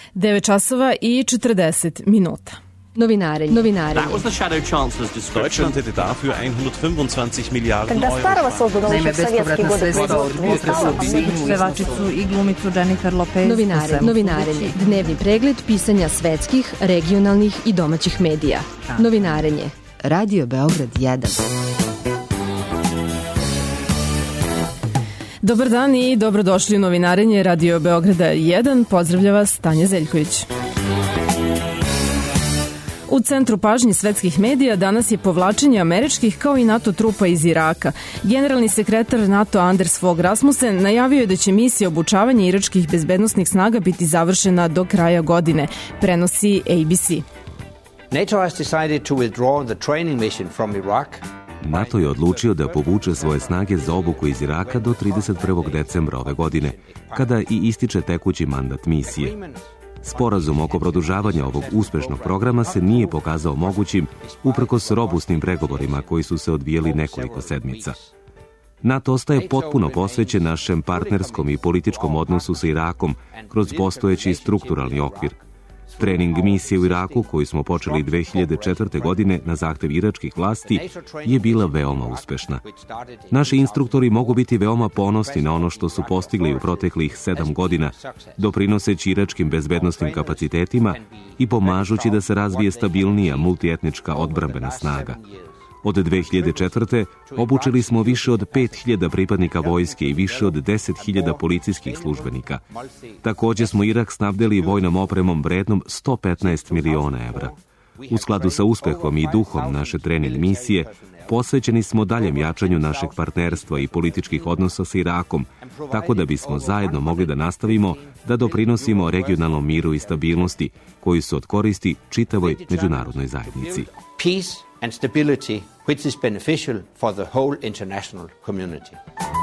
9 časova i 40 minuta. Novinarenje. That was the shadow chancellor's description. Deutschland hätte dafür 125 Miliarden Euro. Naime, bespovratna sredstva od pevačicu i glumicu Jennifer Lopez. Novinarenje. Dnevni pregled pisanja svetskih, regionalnih i domaćih medija. Novinarenje. Radio Beograd 1. Dobar dan i dobrodošli u Novinarenje Radio Beograda 1. Pozdravlja vas Tanja Zeljković. U centru pažnje svetskih medija danas je povlačenje američkih kao i NATO trupa iz Iraka. Generalni sekretar NATO Anders Fogh Rasmussen najavio je da će misija obučavanja iračkih bezbednosnih snaga biti završena do kraja godine, prenosi ABC. NATO has decided to withdraw the training mission from Iraq. NATO je odlučio da povuče svoje snage za obuku iz Iraka do 31. decembra ove godine, kada i ističe tekući mandat misije. Sporazum oko produžavanja ovog uspešnog programa se nije pokazao mogućim uprkos robustnim pregovorima koji su se odvijeli nekoliko sedmica. NATO ostaje potpuno posvećen našem partnerskom i političkom odnosu sa Irakom kroz postojeći strukturalni okvir. Trening misije u Iraku, koju smo počeli 2004. godine na zahtev iračkih vlasti, je bila veoma uspešna. Naši instruktori mogu biti veoma ponosni na ono što su postigli u proteklih 7 godina, doprinoseći iračkim bezbednosnim kapacitetima i pomažući da se razvije stabilnija multietnička odbrambena snaga. Od 2004. obučili smo više od 5.000 pripadnika vojske i više od 10.000 policijskih službenika. Također smo Irak snabdeli vojnom opremom vrednom 115 miliona evra. U skladu sa uspehom i duhom naše trening misije, posvećeni smo daljem jačanju našeg partnerstva i političkih odnosa sa Irakom, tako da bismo zajedno mogli da nastavimo da doprinosimo regionalnom miru i stabilnosti, koji su od koristi čitavoj međunarodnoj zajednici. Peace and stability, which is beneficial for the whole international community.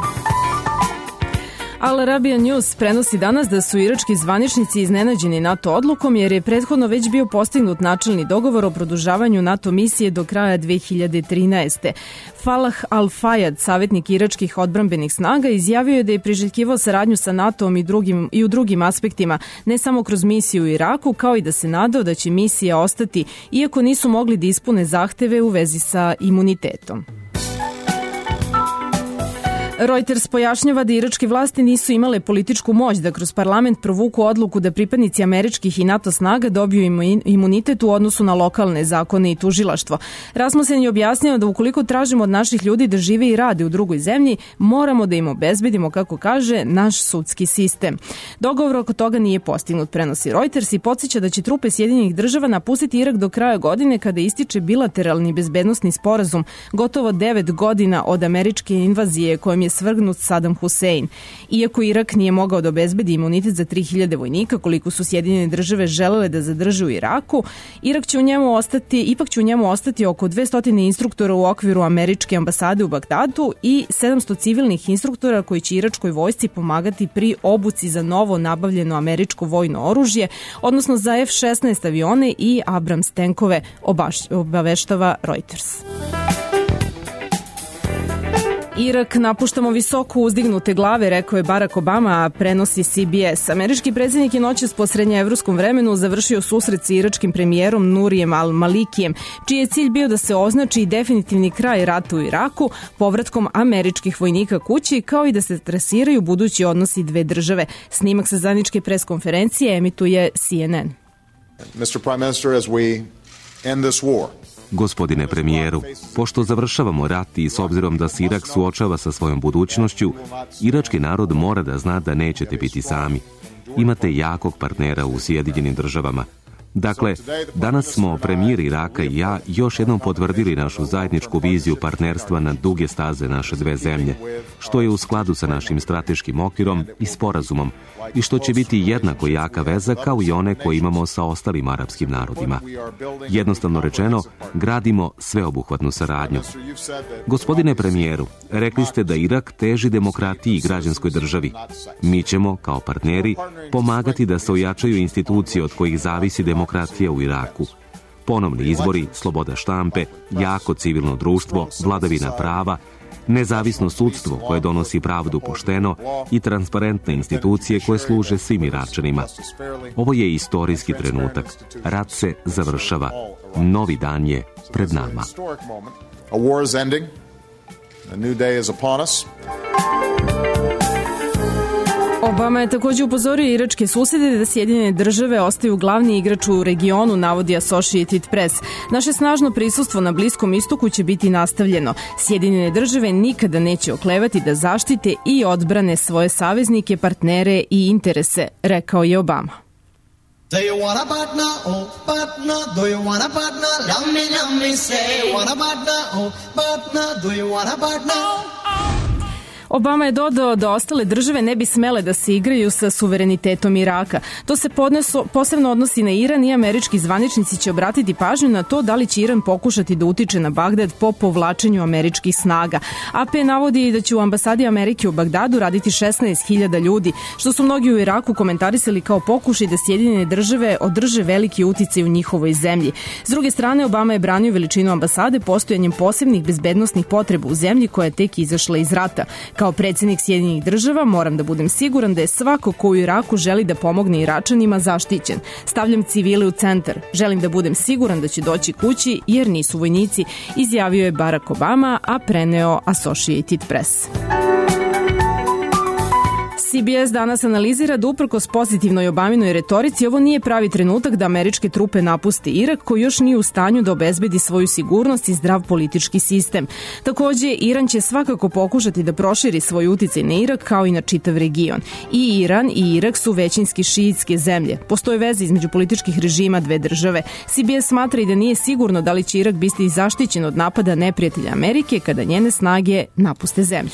Al Arabiya News prenosi danas da su irački zvaničnici iznenađeni NATO odlukom jer je prethodno već bio postignut načelni dogovor o produžavanju NATO misije do kraja 2013. Falah Al-Fayad, savjetnik iračkih odbrambenih snaga, izjavio je da je priželjkivao saradnju sa NATO-om i u drugim aspektima, ne samo kroz misiju u Iraku, kao i da se nadao da će misija ostati, iako nisu mogli da ispune zahteve u vezi sa imunitetom. Reuters pojašnjava da iračke vlasti nisu imale političku moć da kroz parlament provuku odluku da pripadnici američkih i NATO snaga dobiju imunitet u odnosu na lokalne zakone i tužilaštvo. Rasmussen je objasnio da ukoliko tražimo od naših ljudi da žive i rade u drugoj zemlji, moramo da im obezbedimo, kako kaže, naš sudski sistem. Dogovor oko toga nije postignut, prenosi Reuters, i podsjeća da će trupe Sjedinjenih država napustiti Irak do kraja godine kada ističe bilateralni bezbednosni sporazum gotovo 9 godina od američke invazije kojom je svrgnut Saddam Hussein. Iako Irak nije mogao da obezbedi imunitet za 3.000 vojnika, koliko su Sjedinjene države želele da zadrže u Iraku, ipak će u njemu ostati oko 200 instruktora u okviru američke ambasade u Bagdadu i 700 civilnih instruktora koji će iračkoj vojsci pomagati pri obuci za novo nabavljeno američko vojno oružje, odnosno za F-16 avione i Abrams tenkove, obaveštava Reuters. Irak napuštamo visoko uzdignute glave, rekao je Barack Obama, a prenosi CBS. Američki predsjednik je noćas po srednjeevropskom vremenu završio susret sa iračkim premijerom Nurijem Al-Malikijem, čiji je cilj bio da se označi definitivni kraj rata u Iraku povratkom američkih vojnika kući, kao i da se trasiraju budući odnosi dve države. Snimak sa zajedničke preskonferencije emituje CNN. Mr. Prime Minister, as we end this war, Gospodine premijeru, pošto završavamo rat i s obzirom da se Irak suočava sa svojom budućnošću, irački narod mora da zna da nećete biti sami. Imate jakog partnera u Sjedinjenim državama. Dakle, danas smo premijer Iraka i ja još jednom potvrdili našu zajedničku viziju partnerstva na duge staze naše dve zemlje, što je u skladu sa našim strateškim okvirom i sporazumom i što će biti jednako jaka veza kao i one koje imamo sa ostalim arapskim narodima. Jednostavno rečeno, gradimo sveobuhvatnu saradnju. Gospodine premijeru, rekli ste da Irak teži demokratiji i građanskoj državi. Mi ćemo, kao partneri, pomagati da se ojačaju institucije od kojih zavisi demokratija u Iraku. Ponovni izbori, sloboda štampe, jako civilno društvo, vladavina prava, nezavisno sudstvo koje donosi pravdu pošteno i transparentne institucije koje služe svim Iračanima. Ovo je istorijski trenutak. Rat se završava. Novi dan je pred nama. A war is ending. A new day is upon us. Obama je takođe upozorio iračke susede da Sjedinjene države ostaju glavni igrač u regionu, navodi Associated Press. Naše snažno prisustvo na Bliskom istoku će biti nastavljeno. Sjedinjene države nikada neće oklevati da zaštite i odbrane svoje saveznike, partnere i interese, rekao je Obama. Do you want a partner? Oh, partner, do you want a partner? Let me say, want a partner? Oh, partner, do you want a partner? Obama je dodao da ostale države ne bi smele da se igraju sa suverenitetom Iraka. To se posebno odnosi na Iran i američki zvaničnici će obratiti pažnju na to da li će Iran pokušati da utiče na Bagdad po povlačenju američkih snaga. AP navodi da će u ambasadi Amerike u Bagdadu raditi 16.000 ljudi, što su mnogi u Iraku komentarisali kao pokušaj da Sjedinjene države održe veliki uticaj u njihovoj zemlji. S druge strane, Obama je branio veličinu ambasade postojanjem posebnih bezbednosnih potreba u zemlji koja je tek izašla iz rata. Kao predsjednik Sjedinjenih država moram da budem siguran da je svako ko u Iraku želi da pomogne Iračanima zaštićen. Stavljam civile u centar. Želim da budem siguran da će doći kući jer nisu vojnici, izjavio je Barack Obama, a preneo Associated Press. CBS danas analizira da uprkos pozitivnoj Obaminoj retorici ovo nije pravi trenutak da američke trupe napuste Irak koji još nije u stanju da obezbedi svoju sigurnost i zdrav politički sistem. Takođe, Iran će svakako pokušati da proširi svoj uticaj na Irak kao i na čitav region. I Iran i Irak su većinski šiitske zemlje. Postoje veze između političkih režima dve države. CBS smatra i da nije sigurno da li će Irak biti zaštićen od napada neprijatelja Amerike kada njene snage napuste zemlju.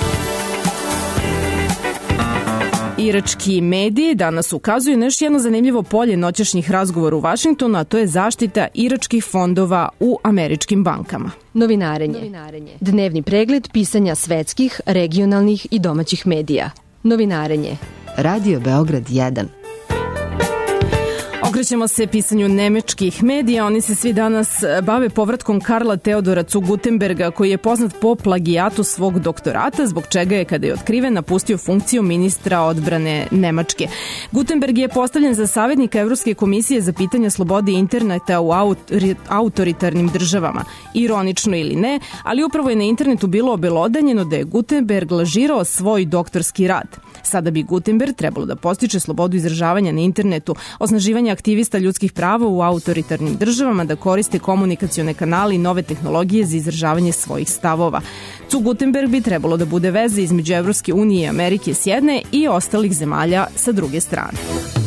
Irački mediji danas ukazuju na još jedno zanimljivo polje noćašnjih razgovora u Vašingtonu, a to je zaštita iračkih fondova u američkim bankama. Novinarenje. Dnevni pregled pisanja svetskih, regionalnih i domaćih medija. Novinarenje. Radio Beograd 1. Okrećemo se pisanju nemačkih medija. Oni se svi danas bave povratkom Karla Teodora zu Guttenberga, koji je poznat po plagijatu svog doktorata, zbog čega je, kada je otkriven, napustio funkciju ministra odbrane Nemačke. Gutenberg je postavljen za savjetnika Evropske komisije za pitanja slobode interneta u autoritarnim državama. Ironično ili ne, ali upravo je na internetu bilo obelodanjeno da je Gutenberg lažirao svoj doktorski rad. Sada bi Gutenberg trebalo da postiče slobodu izražavanja na internetu, osnaživanje aktivista ljudskih prava u autoritarnim državama, da koriste komunikacione kanale i nove tehnologije za izražavanje svojih stavova. Zu Gutenberg bi trebalo da bude veza između Evropske unije i Amerike s jedne i ostalih zemalja sa druge strane.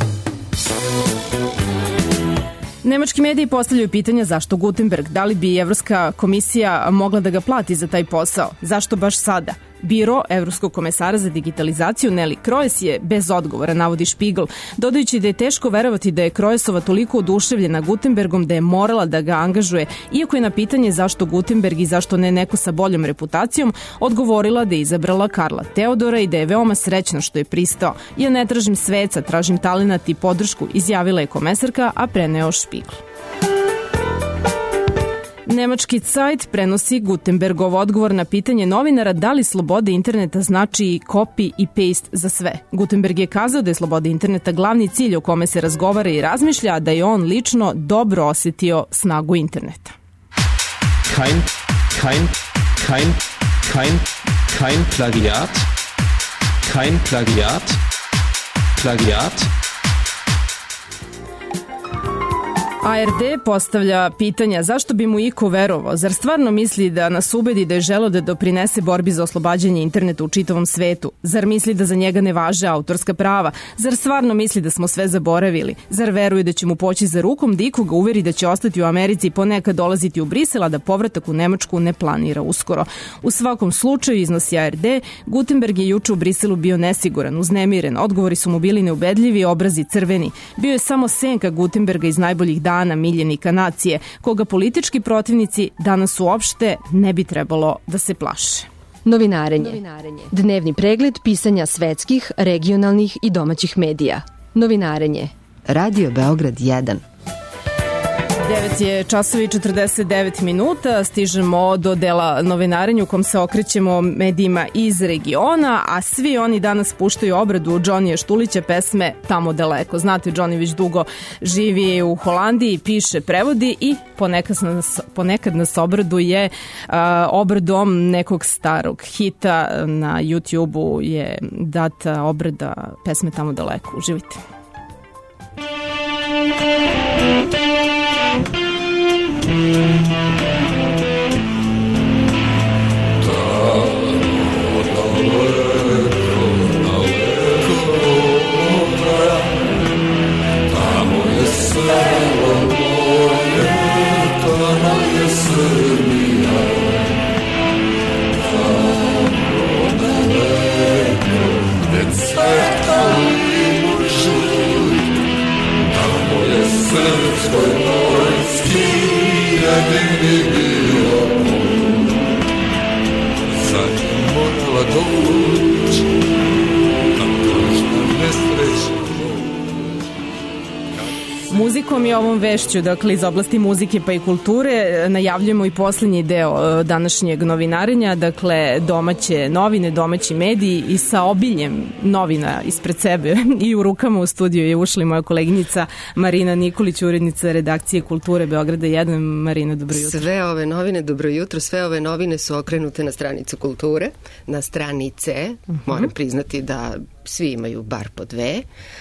Nemački mediji postavljaju pitanja zašto Gutenberg, da li bi Evropska komisija mogla da ga plati za taj posao, zašto baš sada? Biro Evropskog komesara za digitalizaciju Nelly Kroes je bez odgovora, navodi Spiegel, dodajući da je teško verovati da je Kroesova toliko oduševljena Gutenbergom da je morala da ga angažuje, iako je na pitanje zašto Gutenberg i zašto ne neko sa boljom reputacijom odgovorila da je izabrala Karla Teodora i da je veoma srećna što je pristao. Ja ne tražim sveca, tražim talenat i podršku, izjavila je komesarka, a preneo Spiegel. Nemački Zeit prenosi Gutenbergov odgovor na pitanje novinara da li sloboda interneta znači copy i paste za sve. Gutenberg je kazao da je sloboda interneta glavni cilj o kome se razgovara i razmišlja, a da je on lično dobro osjetio snagu interneta. Kein Plagiat. ARD postavlja pitanja zašto bi mu iko verovao, zar stvarno misli da nas ubedi da je želeo da doprinese borbi za oslobađanje interneta u čitavom svetu, zar misli da za njega ne važe autorska prava, zar stvarno misli da smo sve zaboravili, zar veruje da će mu poći za rukom da ikoga uveri da će ostati u Americi i ponekad dolaziti u Brisel, a da povratak u Nemačku ne planira uskoro. U svakom slučaju, iznosi ARD, Gutenberg je juče u Briselu bio nesiguran, uznemiren, odgovori su mu bili neubedljivi, obrazi crveni. Bio je samo senka Gutenberga iz najboljih dana, miljenika nacije, koga politički protivnici danas uopšte ne bi trebalo da se plaše. Novinarenje. Dnevni pregled pisanja svetskih, regionalnih i domaćih medija. Novinarenje. Radio Beograd 1. 9 je časovi i 49 minuta, stižemo do dela novinarenja u kom se okrećemo medijima iz regiona, a svi oni danas puštaju obradu Džonija Štulića pesme Tamo daleko. Znate, Džoni već dugo živi u Holandiji, piše, prevodi i ponekad nas obraduje obradom nekog starog hita. Na YouTube-u je data obrada pesme Tamo daleko. Uživajte. Srpskoj vojski jedini bio sad je morala doći na tužnu nesreću. Muzikom i ovom vešću, dakle iz oblasti muzike pa i kulture, najavljujemo i poslednji deo današnjeg novinarenja, dakle domaće novine, domaći mediji i sa obiljem novina ispred sebe i u rukama u studiju je ušla moja koleginica Marina Nikolić, urednica redakcije Kulture Beograda 1. Marina, dobro jutro. Sve ove novine, dobro jutro, sve ove novine su okrenute na stranicu Kulture, na stranice, moram priznati da svi imaju bar po dve,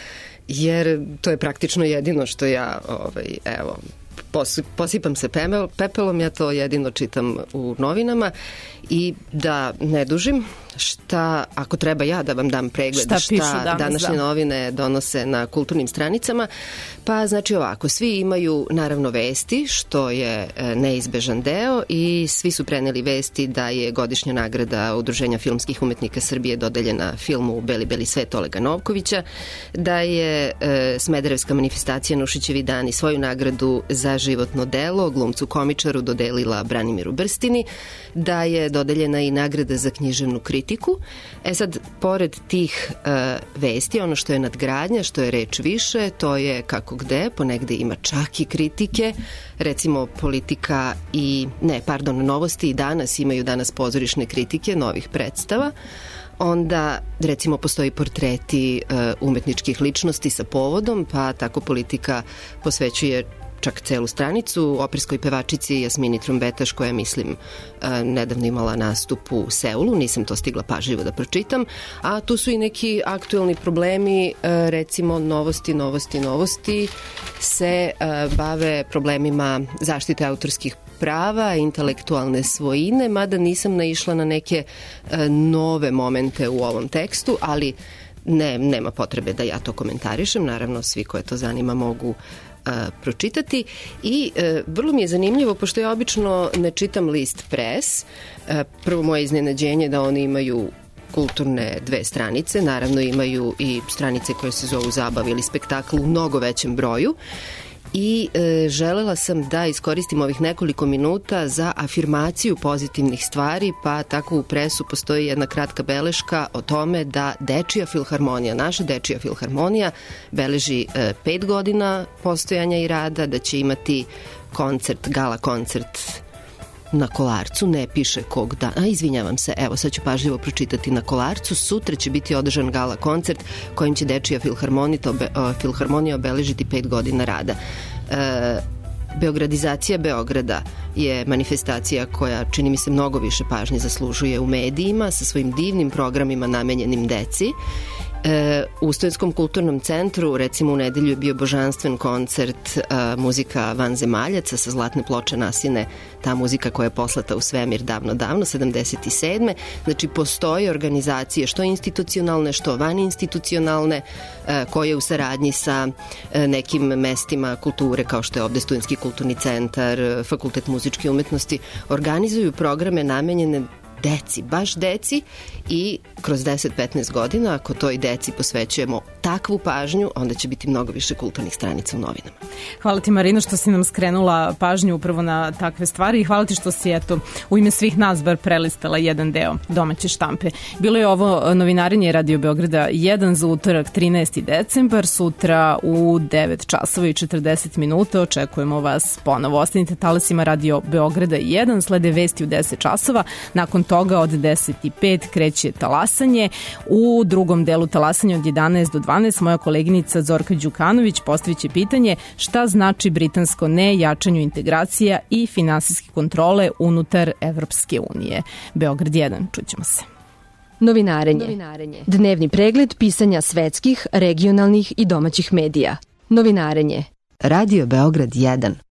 jer to je praktično jedino što ja, evo, posipam se pepelom, ja to jedino čitam u novinama i da ne dužim, šta, ako treba ja da vam dam pregled šta današnje novine donose na kulturnim stranicama, pa znači ovako, svi imaju naravno vesti, što je neizbežan deo i svi su preneli vesti da je godišnja nagrada Udruženja filmskih umetnika Srbije dodeljena filmu Beli beli svet Olega Novkovića, da je Smederevska manifestacija Nušićevi dani svoju nagradu za životno delo glumcu komičaru dodelila Branimiru Brstini, da je dodeljena i nagrada za književnu kritiku. E sad, pored tih vesti, ono što je nadgradnja, što je reč više, to je kako gde, ponegde ima čak i kritike, recimo Politika i, Novosti i Danas imaju danas pozorišne kritike novih predstava. Onda, recimo, postoji portreti umetničkih ličnosti sa povodom, pa tako Politika posvećuje čak celu stranicu operskoj pevačici Jasmini Trombetaš, koja, mislim, nedavno imala nastup u Seulu, nisam to stigla pažljivo da pročitam, a tu su i neki aktuelni problemi, recimo Novosti se bave problemima zaštite autorskih prava, intelektualne svojine, mada nisam naišla na neke nove momente u ovom tekstu, ali nema potrebe da ja to komentarišem, naravno svi koje to zanima mogu pročitati i vrlo mi je zanimljivo, pošto ja obično ne čitam list pres, prvo moje iznenađenje da oni imaju kulturne dve stranice, naravno imaju i stranice koje se zovu Zabav ili spektakl u mnogo većem broju i želela sam da iskoristim ovih nekoliko minuta za afirmaciju pozitivnih stvari, pa tako u presu postoji jedna kratka beleška o tome da Dečija filharmonija, naša Dečija filharmonija beleži 5 godina postojanja i rada, da će imati koncert, gala koncert na Kolarcu, ne piše kog dana, izvinjavam se, evo sad ću pažljivo pročitati, na Kolarcu sutra će biti održan gala koncert kojim će Dečija filharmonija obeležiti 5 godina rada. Beogradizacija Beograda je manifestacija koja, čini mi se, mnogo više pažnje zaslužuje u medijima sa svojim divnim programima namenjenim deci. U Stojenskom kulturnom centru, recimo u nedelju je bio božanstven koncert muzika vanzemaljaca sa Zlatne ploče Nasine, ta muzika koja je poslata u svemir davno, 77. Znači, postoje organizacije, što institucionalne, što vaninstitucionalne, koje u saradnji sa nekim mestima kulture, kao što je ovde Stojenski kulturni centar, Fakultet muzičke umetnosti, organizuju programe namenjene deci, baš deci, i kroz 10-15 godina, ako toj deci posvećujemo takvu pažnju, onda će biti mnogo više kulturnih stranica u novinama. Hvala ti, Marina, što si nam skrenula pažnju upravo na takve stvari i hvala ti što si u ime svih nas bar prelistala jedan deo domaće štampe. Bilo je ovo novinarenje Radio Beograda 1 za utorak 13. decembar, sutra u 9 časova i 40 minuta očekujemo vas ponovo. Ostanite talasima Radio Beograda 1, slede vesti u 10 časova, nakon toga od 10:05 kreće talasanje. U drugom delu talasanja od 11 do 12 moja koleginica Zorka Đukanović postavit će pitanje šta znači britansko ne jačanju integracija i finansijske kontrole unutar Evropske unije. Beograd 1, čućemo se. Novinarenje. Dnevni pregled pisanja svetskih, regionalnih i domaćih medija. Novinarenje. Radio Beograd 1.